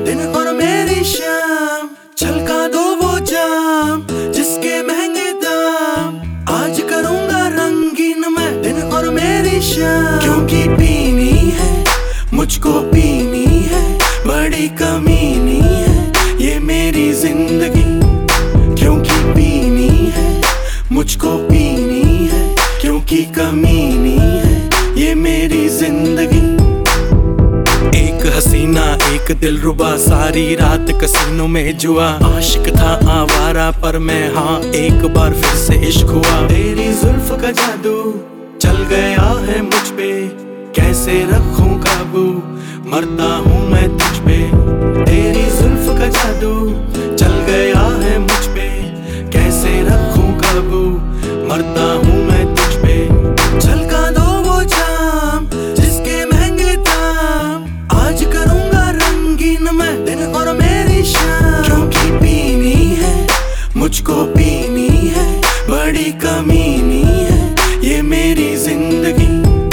दिन और मेरी शाम, छलका दो वो जाम जिसके महंगे दाम। आज करूंगा रंगीन मैं दिन और मेरी शाम, क्योंकि पीनी है मुझको, पीनी है बड़ी कमीनी है ये मेरी जिंदगी। क्योंकि पीनी है मुझको, पीनी है क्योंकि कमीनी है ये मेरी जिंदगी। एक हसीना एक दिलरुबा, सारी रात कसीनों में जुआ। आशिक था आवारा पर मैं हाँ एक बार फिर से इश्क हुआ। तेरी जुल्फ का जादू चल गया है मुझ पे, कैसे रखूं काबू, मरता हूँ मैं तुझ पे। तेरी जुल्फ का जादू चल गया है मुझ पे, कैसे रखूं काबू, मरता हूँ मैं तुझ पे। छलका दो वो जाम जिसके महंगे दाम, आज करूंगा रंगीन मैं दिन और मेरी शाम। क्योंकि पीनी है मुझको, पीनी है बड़ी कमीनी है ये मेरी जिंदगी।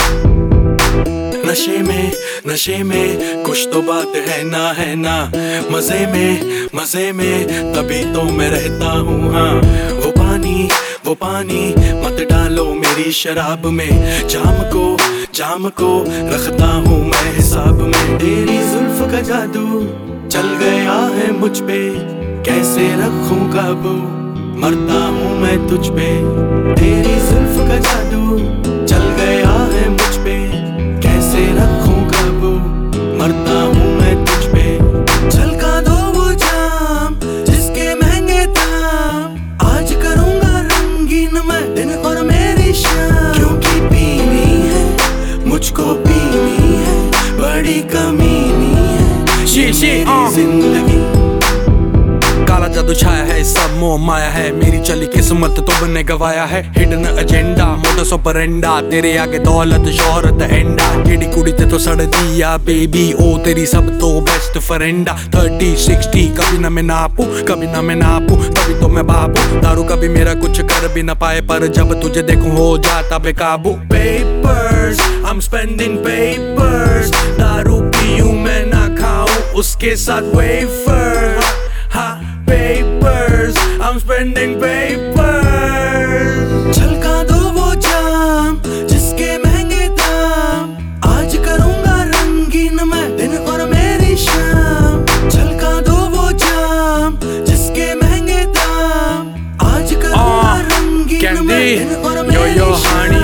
नशे में कुछ तो बात है ना, मजे में तभी तो मैं रहता हूँ। हाँ वो पानी मत डालो मेरी शराब में, जाम को रखता हूँ मैं हिसाब में। तेरी जुल्फ का जादू चल गया है मुझ पे, कैसे रखूं काबू, मरता हूँ मैं तुझ पे। तेरी जुल्फ का जादू चल गया है मुझ पे, कैसे रखूं काबू, मरता हूँ मैं तुझ पे। छलका दो वो जाम जिसके महंगे दाम, आज करूंगा रंगीन मैं दिन और मेरी शाम। क्योंकि पीनी है मुझको, पीनी है बड़ी कमीनी है ये मेरी जिंदगी। काला जादू छाया है, सब मोह माया है, मेरी चली किस्मत तो बने गवाया है। हिडन एजेंडा मोटस ऑपरेंडा, तेरे आगे दौलत शोहरत एंडा। केड़ी कुड़ी ते तो सड़ दिया बेबी, ओ तेरी सब तो बेस्ट फ्रेंडा। 30-60 कभी ना मैं नापू, तभी तो मैं बाबू। दारू कभी मेरा कुछ कर भी ना पाए, पर जब तुझे देखूं हो जाता बेकाबू। Papers I'm spending papers, दारू पीऊं मैं ना खाऊं उसके साथ wafer. Papers, I'm spending papers। छलका दो वो जाम जिसके महंगे दाम, आज करूंगा रंगीन मैं दिन और मेरी शाम। छलका दो वो जाम जिसके महंगे दाम, आज करूंगा रंगीन मैं दिन और मेरी शाम।